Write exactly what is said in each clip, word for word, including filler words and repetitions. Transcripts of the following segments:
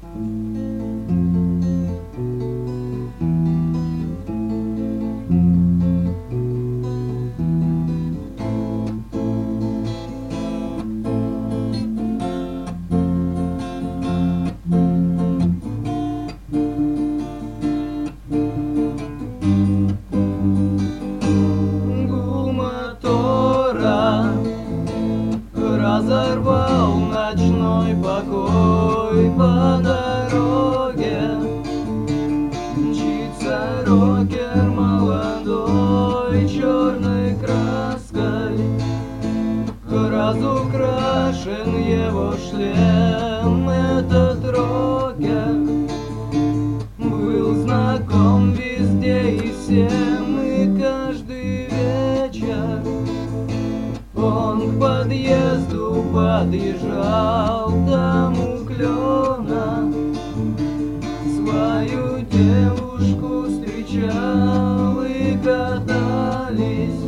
Разорвал ночной покой по дороге. Мчится рокер молодой черной краской. Разукрашен его шлем. Этот рокер был знаком везде и всем, и каждый вечер он к подъезду подъезжал, там у клена свою девушку встречал, и катались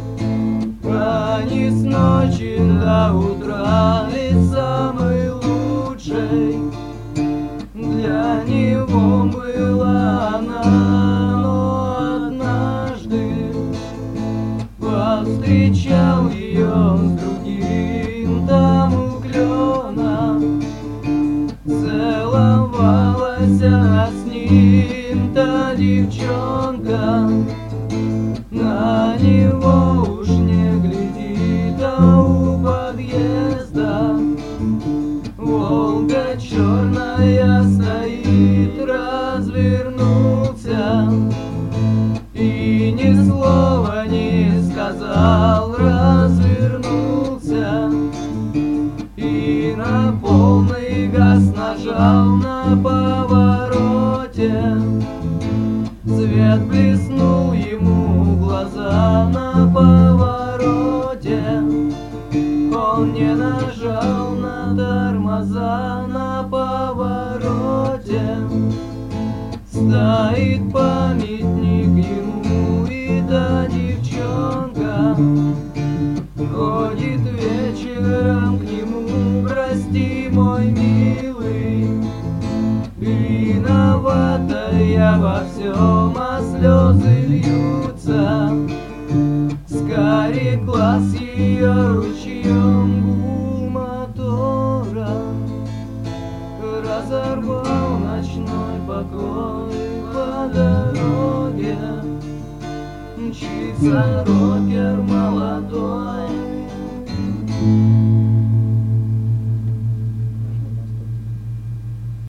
они с ночи до утра, и самой лучшей для него была она. Но однажды повстречал ее с другим, там у клена целовалась она с ним. Та девчонка на него уж не глядит, а у подъезда Волга черная стоит. Развернулся и ни слова не сказал, развернулся и на полный газ нажал. На повороте свет блеснул ему в глаза, на повороте он не нажал на тормоза. На повороте стоит памятник ему, и та девчонка ходит вечером к нему. Прости, мой милый, виновата я во всем, а слезы льются с карих глаз ее ручьем. Гул мотора разорвал ночной покой по дороге. Мчится рокер молодой.